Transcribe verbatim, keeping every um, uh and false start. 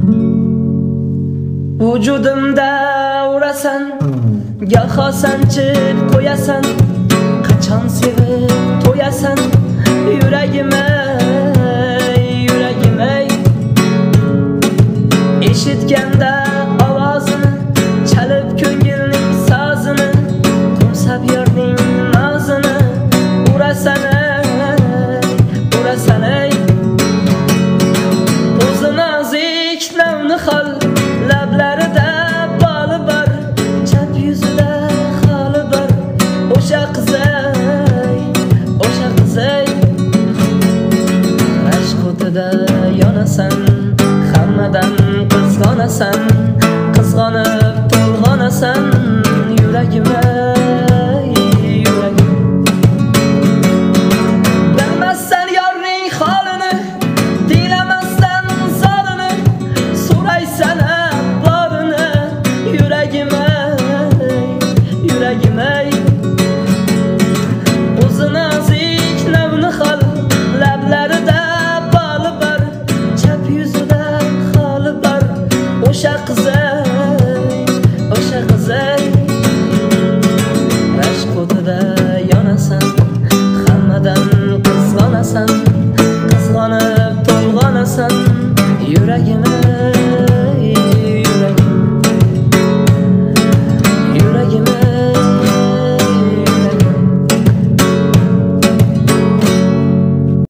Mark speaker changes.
Speaker 1: Vujudimda urasan, goho sanchib qo'yasan. Qachon sevib to'yasan yuragim ey, yuragim ey. Eshitganda ovozini, chalib ko'ngilning sozini, qo'msab yorning nozini, urasan ey, urasan ey. O'zi nozik navnihol, lablarida boli bor, chap yuzida xoli bor. O'sha qiz ey, o'sha qiz ey. Rashk o'tida yonasan, hammadan qizg'onasan.